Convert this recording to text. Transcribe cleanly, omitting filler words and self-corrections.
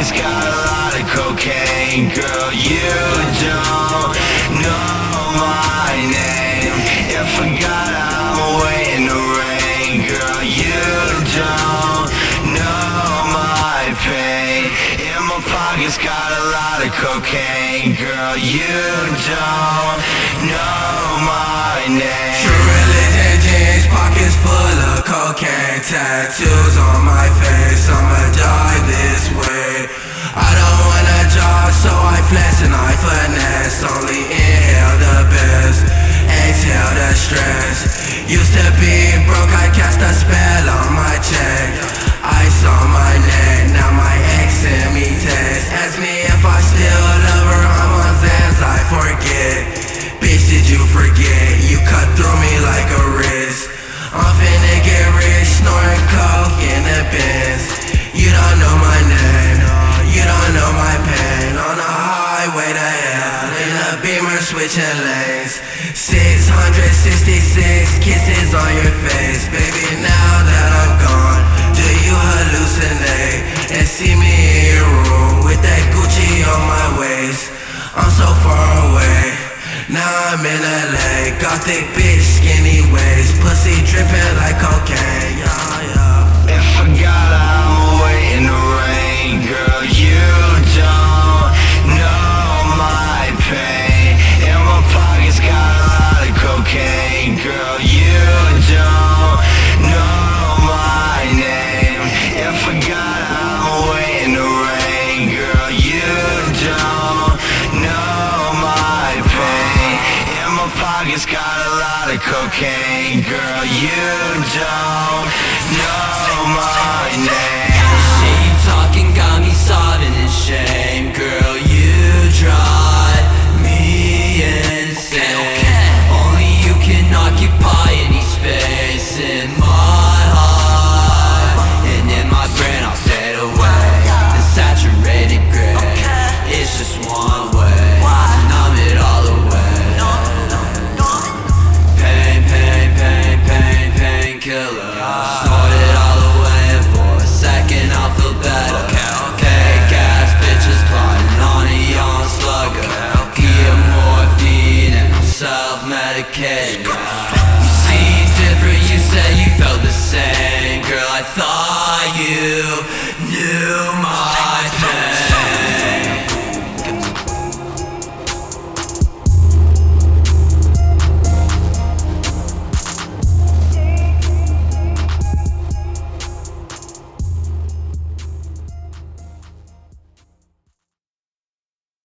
pocket's got a lot of cocaine. Girl, you don't know my name. You forgot I'm waiting to rain. Girl, you don't know my pain. In my pocket's got a lot of cocaine. Girl, you don't know my name. True religion jeans, pockets full of cocaine. Tattoos on my face, I'ma die this way. I don't wanna jog, so I flex and I finesse. Only inhale the best, exhale the stress. Used to be broke, I cast a spell on my check. Ice on my neck, now my ex send me text. Ask me if I still love her, I'm on Zans, I forget. Bitch, did you forget? You cut through me like a wrist. I'm finna get rich, snorting coke in the Benz. You don't know my name, you don't know my pain. On the highway to hell, in a Beamer switching lanes. 666 kisses on your face. Baby, now that I'm gone, do you hallucinate and see me in your room with that Gucci on my waist? I'm so far away, now I'm in LA. Gothic bitch, skinny waist, pussy dripping like cocaine. Yeah, yeah. If I got I'm waiting to rain. Girl, you don't know my pain. In my pocket's got a lot of cocaine. Girl, you don't know my name. If I got I'm waiting to rain. Girl, you don't know my pain. In my pocket's got a lot of cocaine. Girl, you don't know my name. She talking got me sobbing in shame. Girl, you drive me insane. Only you can occupy any space in my heart. And in my brain I'll fade away. The saturated gray, it's just one way to numb it all away. Pain, pain, pain, pain, painkiller. Snort it all away, and for a second I'll feel better. Fake ass bitches plotting on a young slugger. Eat morphine and I'm self-medicated. You seem different, you said you felt the same. Girl, I thought you